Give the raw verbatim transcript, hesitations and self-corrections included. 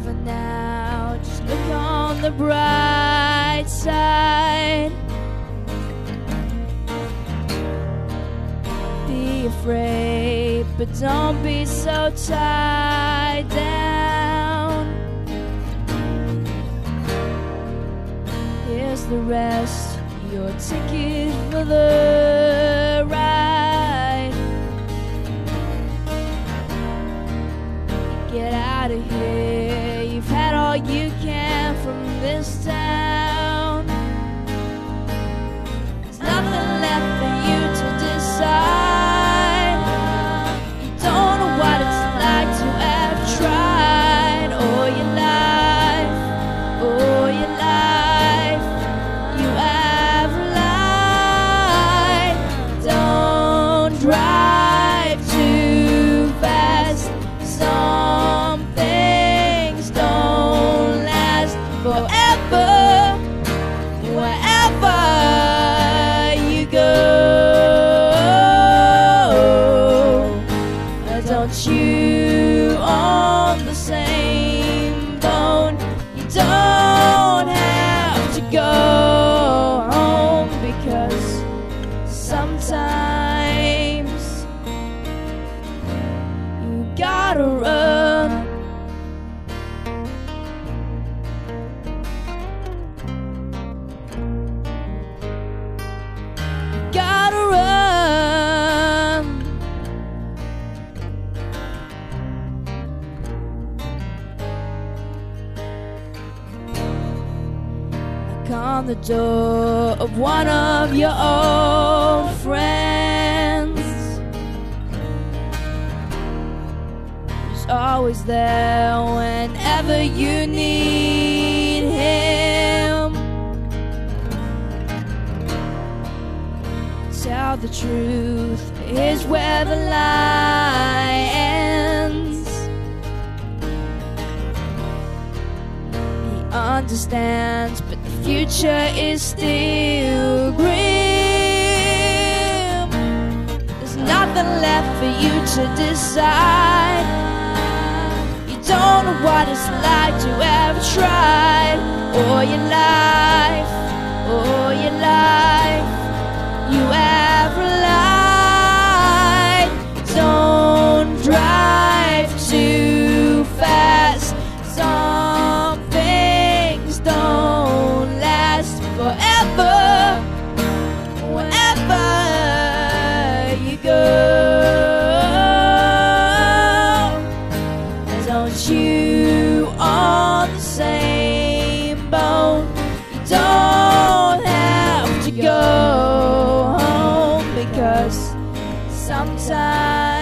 over now. Just look on the bright side. Be afraid, but don't be so tied down. Here's the rest, your ticket for the ride. Get out of here, you've had all you can from this town. There's nothing left for you to decide. You don't know what it's like to have tried all your life, all your life. You have lied. Don't drive too fast. Some things don't last forever. Wherever you go, don't chew on the same bone. You don't have to go home, because sometimes you gotta run. You gotta run. Knock on the door of one of your old friends who's always there whenever you need him. Tell the truth, here's where the lie ends. He understands, but the future is still grim. There's nothing left for you to decide. You don't know what it's like to have tried all your life, all your life. You have lied. Don't drive too fast. Some things don't last forever. Wherever you go, don't chew on the same bone. You don't have to go home, because sometimes